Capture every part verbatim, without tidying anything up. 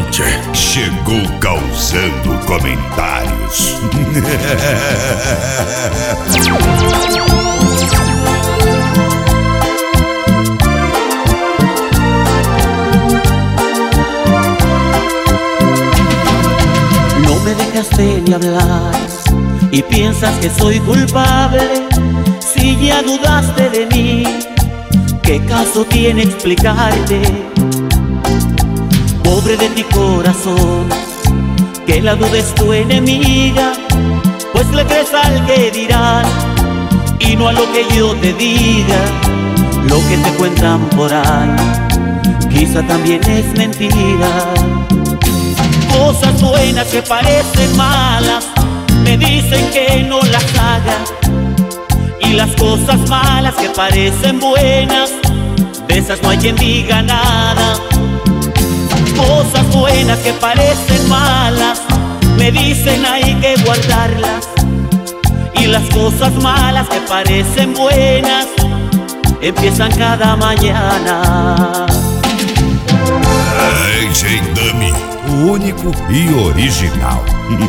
Beluche chegou causando comentários. No me dejaste ni hablar y piensas que soy culpable. Si ya dudaste de mí, ¿qué caso tiene explicarte? Pobre de ti corazón, que la duda es tu enemiga, pues le crees al que dirán y no a lo que yo te diga. Lo que te cuentan por ahí quizá también es mentira. Cosas buenas que parecen malas me dicen que no las haga, y las cosas malas que parecen buenas, de esas no hay quien diga nada. Cosas buenas que parecen malas me dicen hay que guardarlas, y las cosas malas que parecen buenas empiezan cada mañana. D J Dummy, o único e original.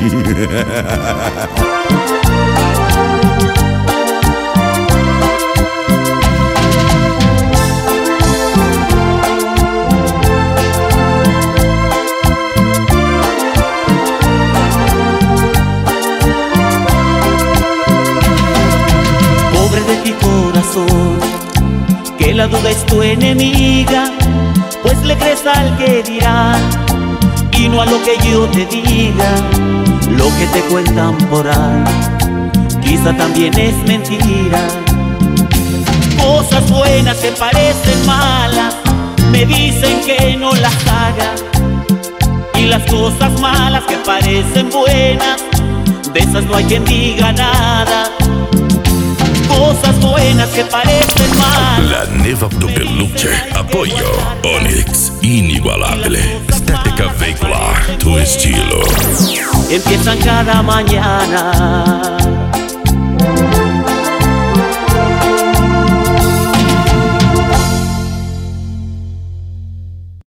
Pobre de ti corazón, que la duda es tu enemiga, pues le crees al que dirán y no a lo que yo te diga. Lo que te cuentan por ahí quizá también es mentira. Cosas buenas que parecen malas me dicen que no las haga, y las cosas malas que parecen buenas, de esas no hay quien diga nada. Cosas buenas que parecen malas. La Neva do Beluche, apoio Onyx, inigualável, estética veicular, tu estilo. Empiezan cada mañana.